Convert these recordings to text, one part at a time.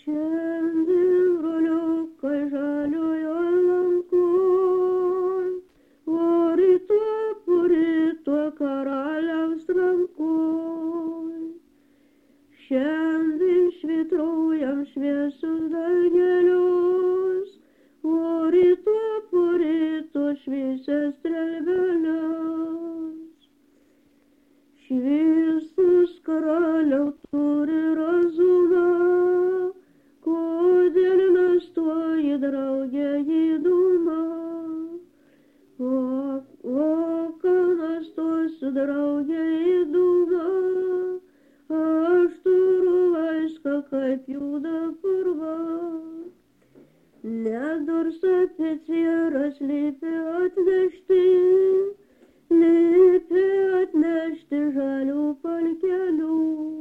Šiandien broliukai žaliojo lankoj, o rytoj karaliaus rankoj. Šiandien švytraujam šviesus dangelius, o rytoj šviesias strelbeles. Šviesas karaliau turi razumą, kodėl mes tuoj drauge įdūmą. O ką mes tuos drauge įdūmą, aš turiu laišką kaip juda purva. Nedors oficieras liepė atnešti žalių palkelių.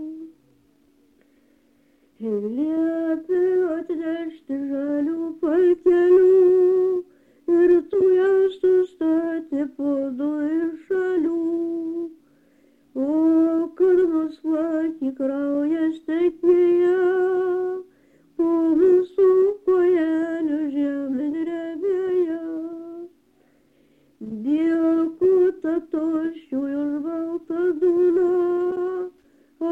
Liepė atnešti žalių palkelių ir tu ją sustatė po du iš šalių. O kad mus plakė kraujas tekmėje, po mūsų kojelių žemė drebėjo. Dėkų tatošių už baltą dūną, o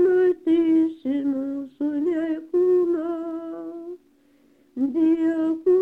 nematysi mūsų nei kūną. Dėkų